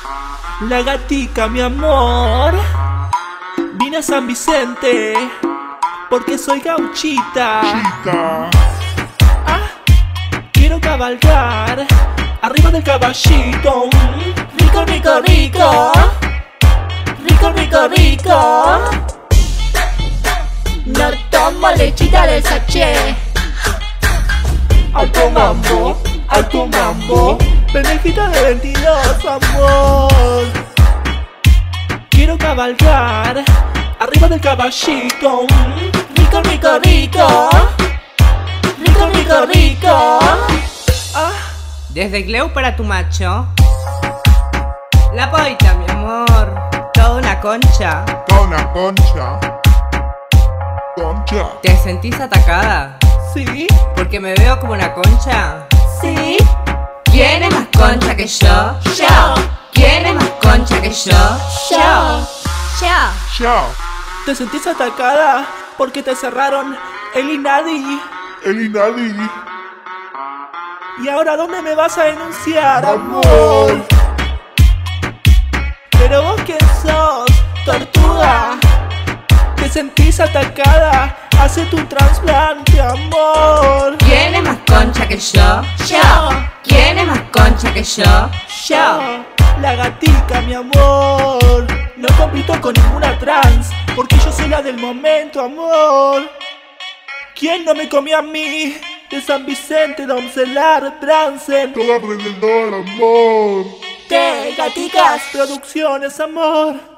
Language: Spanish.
La gatica, mi amor. Vine a San Vicente porque soy gauchita. Quiero cabalgar arriba del caballito. Rico, rico, rico. Rico, rico, rico. No tomo lechita del sachet. Alto mambo, pendejita de 22, amor. Quiero cabalgar arriba del caballito. Rico, rico, rico. Rico, rico, rico. Desde Gleu para tu macho. La poita, mi amor. Toda una concha. Toda una concha. Concha. ¿Te sentís atacada? Sí, ¿Porque me veo como una concha? sí. ¿Quién es más concha que yo? Yo. ¿Quién es más concha que yo? Yo. Chao. ¿Te sentís atacada porque te cerraron el INADI? El Inadi. ¿Y ahora dónde me vas a denunciar, amor? Amor. ¿Pero vos quién sos, tortuga? ¿Te sentís atacada? Hace tu trasplante, amor. ¿Quién es más concha que yo? Yo. ¿Quién es más concha que yo? Yo, la gatica, mi amor. No compito con ninguna trans, porque yo soy la del momento, amor. ¿Quién no me comió a mí? De San Vicente, Doncelar, Transen. Todo alrededor, amor. Gaticas Producciones, amor.